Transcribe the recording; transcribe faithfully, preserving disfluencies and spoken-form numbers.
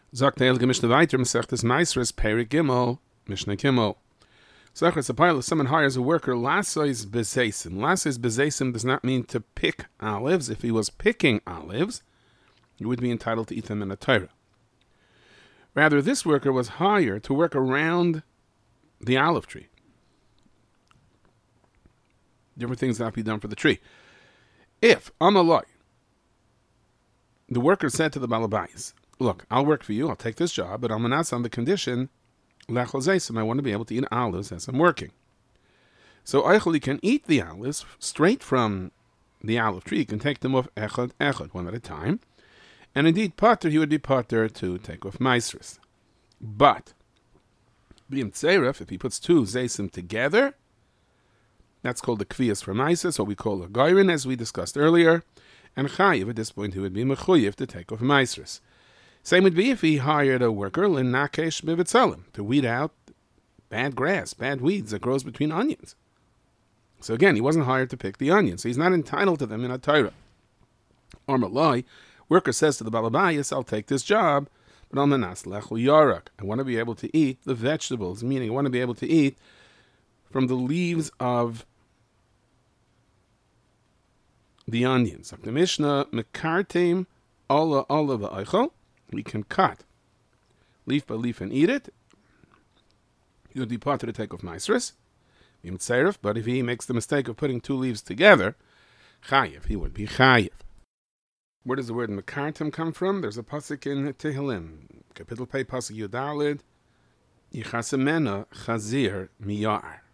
Sagt der Elge Mishnah weiter, Masechtes Meisres, Perik Gimel, Mishnah Gimel. Zechres a pilot, someone hires a worker, Lassois Bezesim. Lassois Bezesim does not mean to pick olives. If he was picking olives, he would be entitled to eat them in a Torah. Rather, this worker was hired to work around the olive tree. Different things that have to be done for the tree. If, Amalai, the worker said to the Balabais, look, I'll work for you, I'll take this job, but I'm going to ask on the condition, Lechozeisim, I want to be able to eat olives as I'm working. So Eichel can eat the olives straight from the olive tree. He can take them off echad, echad, one at a time. And indeed, Potter, he would be Potter to take off Meisris. But, being Tzeref, if he puts two Zeisim together, that's called the Kviyas for Meisris, what we call a Gairin, as we discussed earlier. And Chayiv, at this point, he would be Mechuyev to take off Meisris. Same would be if he hired a worker, L'nakesh Bivitzalim, to weed out bad grass, bad weeds that grows between onions. So again, he wasn't hired to pick the onions, so he's not entitled to them in a Torah. Or Malai, worker says to the Balabayas, I'll take this job, but Al Manas Lechu Yarak. I want to be able to eat the vegetables, meaning I want to be able to eat from the leaves of the onions. The Mishnah, Mekartim Ola Ola V'Eichel. We can cut leaf by leaf and eat it. He would be potter to take off Meisris, but if he makes the mistake of putting two leaves together, Chayiv, he would be Chayiv. Where does the word Mekartim come from? There's a pasuk in Tehillim, Kapitel Pei Pasuk Yudalid, Yichasemena Chazir Miyar.